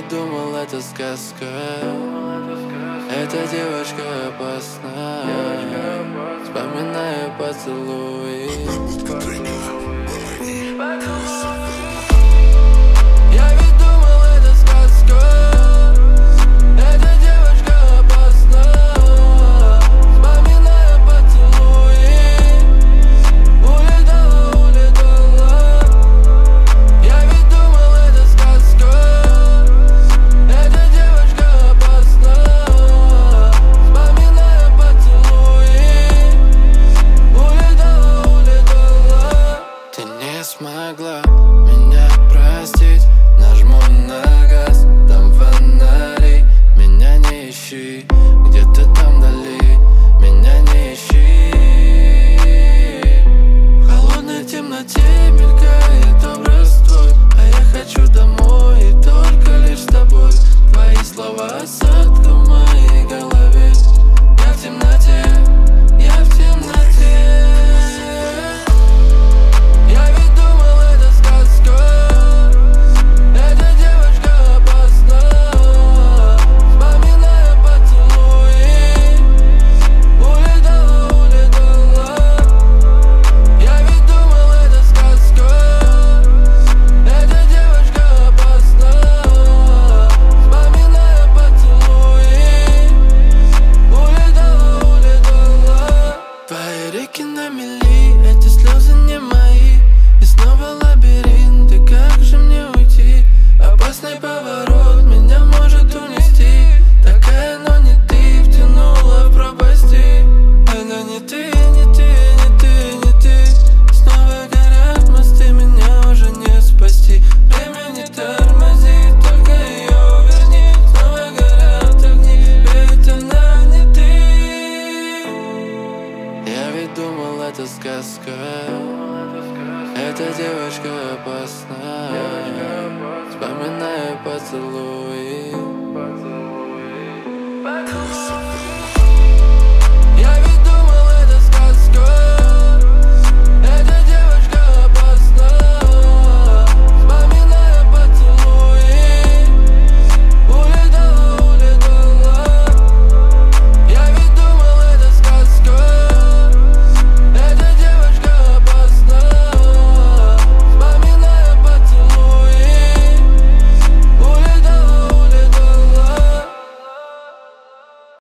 ведь думал, это сказка. Эта девочка опасна. Вспоминаю поцелуи. Я ведь думал, это сказка. Эта девочка опасна. Вспоминаю поцелуи. Улетала, улетала. Я ведь думал, это сказка. Эта девочка опасна. Вспоминаю поцелуи. Улетала, улетала. Ты не смогла меня простить. Нажму на газ, там фонари. Меня не ищи, где-то там вдали. Меня не ищи. В холодной темноте мелькает образ твой. А я хочу домой, и только лишь с тобой. Твои слова осадка в моей голове. Я в темноте, я в темноте. Я ведь думал, это сказка. Эта девочка опасна. Вспоминаю поцелуи. Улетала, улетала. Я ведь думал, это сказка. Эта девочка опасна. Вспоминаю поцелуи. Улетала, улетала. Твои реки на мели, эти слезы не мои. И снова лабиринт, и как же мне уйти? Опасный поворот меня может унести. Такая, но не ты, втянула в пропасти. Она не ты, не ты, не ты, не ты. Снова горят мосты, меня уже не спасти. Время не тормозит, только ее верни. Снова горят огни, ведь она не ты. Я ведь думал, это сказка. Эта девочка опасна. Вспоминаю поцелуи.